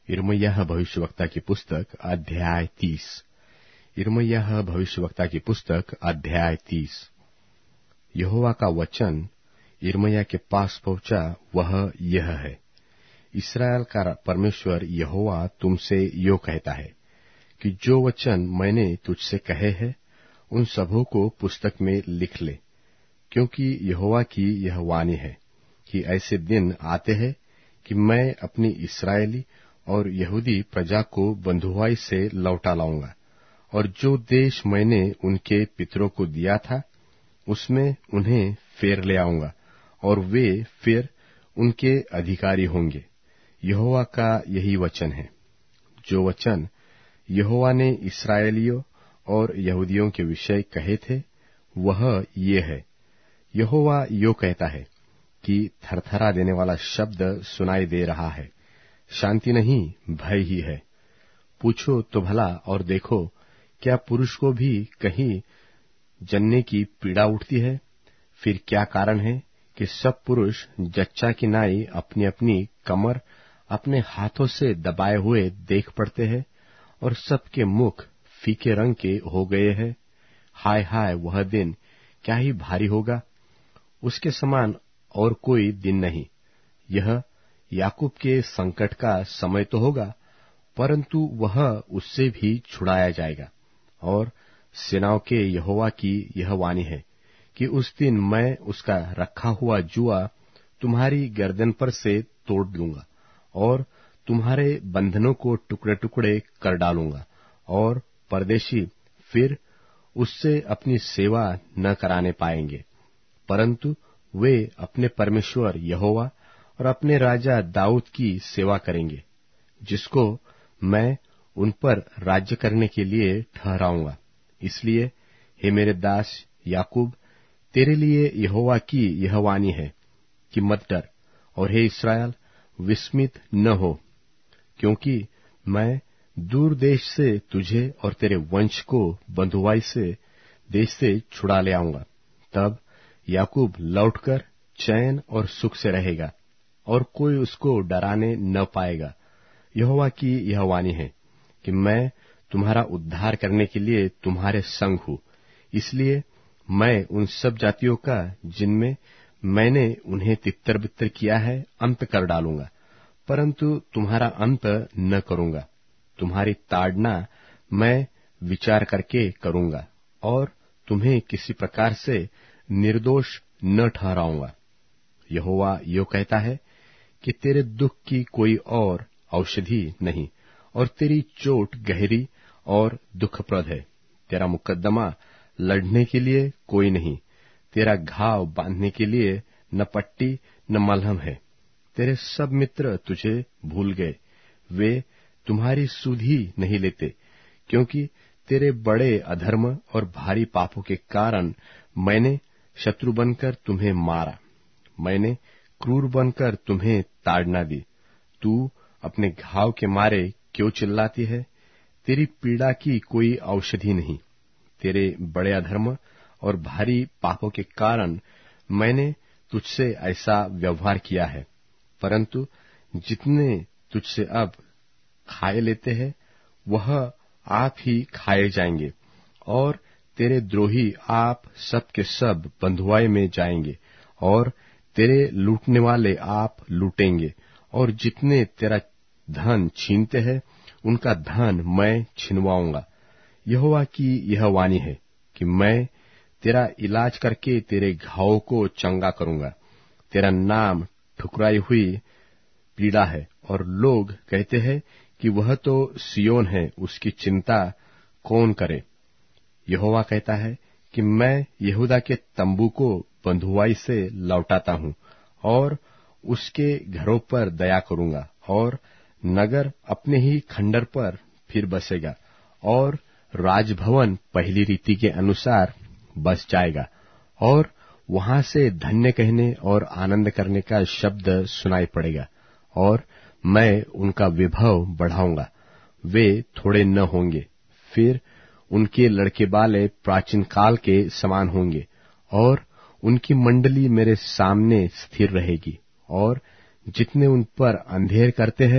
यिर्मयाह भविष्यवक्ता की पुस्तक अध्याय 30। यिर्मयाह भविष्यवक्ता की पुस्तक अध्याय 30। यहोवा का वचन यिर्मयाह के पास पहुंचा, वह यह है। इस्राएल का परमेश्वर यहोवा तुमसे यो कहता है कि जो वचन मैंने तुझसे कहे हैं उन सबों को पुस्तक में लिख ले, क्योंकि यहोवा की यह वाणी है कि ऐसे दिन आते हैं कि मैं अपनी इस्राएली और यहूदी प्रजा को बंधुआई से लौटा लाऊंगा, और जो देश मैंने उनके पितरों को दिया था उसमें उन्हें फेर ले आऊंगा, और वे फिर उनके अधिकारी होंगे। यहोवा का यही वचन है। जो वचन यहोवा ने इस्राएलियों और यहूदियों के विषय कहे थे वह ये है। यहोवा यो कहता है कि थरथरा देने वाला शब्द सुनाई दे रहा है, शांति नहीं भय ही है। पूछो तो भला और देखो, क्या पुरुष को भी कहीं जनने की पीड़ा उठती है? फिर क्या कारण है कि सब पुरुष जच्चा की नाई अपनी अपनी कमर अपने हाथों से दबाए हुए देख पड़ते हैं, और सबके मुख फीके रंग के हो गए हैं? हाय हाय, वह दिन क्या ही भारी होगा! उसके समान और कोई दिन नहीं। यह याकूब के संकट का समय तो होगा, परंतु वह उससे भी छुड़ाया जाएगा। और सेनाओं के यहोवा की यह वाणी है कि उस दिन मैं उसका रखा हुआ जुआ तुम्हारी गर्दन पर से तोड़ दूंगा, और तुम्हारे बंधनों को टुकड़े टुकड़े कर डालूंगा, और परदेशी फिर उससे अपनी सेवा न कराने पाएंगे, परंतु वे अपने परमेश्वर यहोवा और अपने राजा दाऊद की सेवा करेंगे, जिसको मैं उन पर राज्य करने के लिए ठहराऊंगा। इसलिए हे मेरे दास याकूब, तेरे लिए यहोवा की यह वाणी है कि मत डर, और हे इस्राएल, विस्मित न हो, क्योंकि मैं दूर देश से तुझे और तेरे वंश को बंधुआई से देश से छुड़ा ले आऊंगा। तब याकूब लौटकर चैन और सुख से रहेगा, और कोई उसको डराने न पाएगा। यहोवा की यह वाणी है कि मैं तुम्हारा उद्धार करने के लिए तुम्हारे संग हूँ। इसलिए मैं उन सब जातियों का जिनमें मैंने उन्हें तितर बितर किया है अंत कर डालूंगा, परंतु तुम्हारा अंत न करूंगा। तुम्हारी ताड़ना मैं विचार करके करूंगा, और तुम्हें किसी प्रकार से निर्दोष न ठहराऊंगा। यहोवा यो कहता है कि तेरे दुख की कोई और औषधि नहीं, और तेरी चोट गहरी और दुखप्रद है। तेरा मुकद्दमा लड़ने के लिए कोई नहीं, तेरा घाव बांधने के लिए न पट्टी न मलहम है। तेरे सब मित्र तुझे भूल गए, वे तुम्हारी सुध ही नहीं लेते, क्योंकि तेरे बड़े अधर्म और भारी पापों के कारण मैंने शत्रु बनकर तुम्हें मारा, मैंने क्रूर बनकर तुम्हें ताड़ना दी। तू अपने घाव के मारे क्यों चिल्लाती है? तेरी पीड़ा की कोई औषधि नहीं। तेरे बड़े अधर्म और भारी पापों के कारण मैंने तुझसे ऐसा व्यवहार किया है, परंतु जितने तुझसे अब खाए लेते हैं वह आप ही खाए जाएंगे, और तेरे द्रोही आप सब के सब बंधुआई में जाएंगे, और तेरे लूटने वाले आप लूटेंगे, और जितने तेरा धन छीनते हैं उनका धन मैं छिनवाऊंगा। यहोवा की यह वाणी है कि मैं तेरा इलाज करके तेरे घावों को चंगा करूंगा। तेरा नाम ठुकराई हुई पीड़ा है, और लोग कहते हैं कि वह तो सियोन है, उसकी चिंता कौन करे? यहोवा कहता है कि मैं यहूदा के तंबू को बंधुआई से लौटाता हूँ, और उसके घरों पर दया करूंगा, और नगर अपने ही खंडर पर फिर बसेगा, और राजभवन पहली रीति के अनुसार बस जाएगा, और वहां से धन्य कहने और आनंद करने का शब्द सुनाई पड़ेगा, और मैं उनका विभव बढ़ाऊंगा। वे थोड़े न होंगे, फिर उनके लड़के बाले प्राचीन काल के समान होंगे, और उनकी मंडली मेरे सामने स्थिर रहेगी, और जितने उन पर अंधेर करते हैं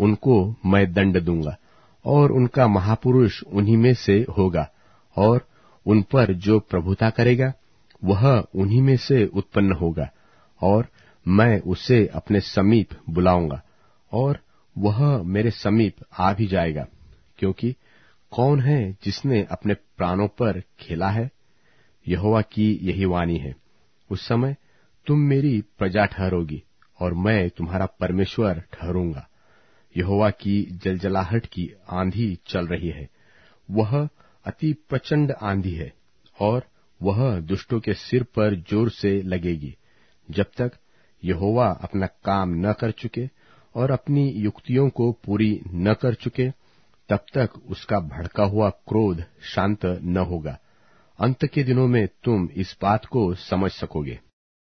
उनको मैं दंड दूंगा, और उनका महापुरुष उन्हीं में से होगा, और उन पर जो प्रभुता करेगा वह उन्हीं में से उत्पन्न होगा, और मैं उसे अपने समीप बुलाऊंगा, और वह मेरे समीप आ भी जाएगा। क्योंकि कौन है जिसने अपने प्राणों पर खेला है? यहोवा की यही वाणी है, उस समय तुम मेरी प्रजा ठहरोगी, और मैं तुम्हारा परमेश्वर ठहरूंगा। यहोवा की जलजलाहट की आंधी चल रही है, वह अति प्रचंड आंधी है, और वह दुष्टों के सिर पर जोर से लगेगी, जब तक यहोवा अपना काम न कर चुके और अपनी युक्तियों को पूरी न कर चुके, तब तक उसका भड़का हुआ क्रोध शांत न होगा। अंत के दिनों में तुम इस बात को समझ सकोगे।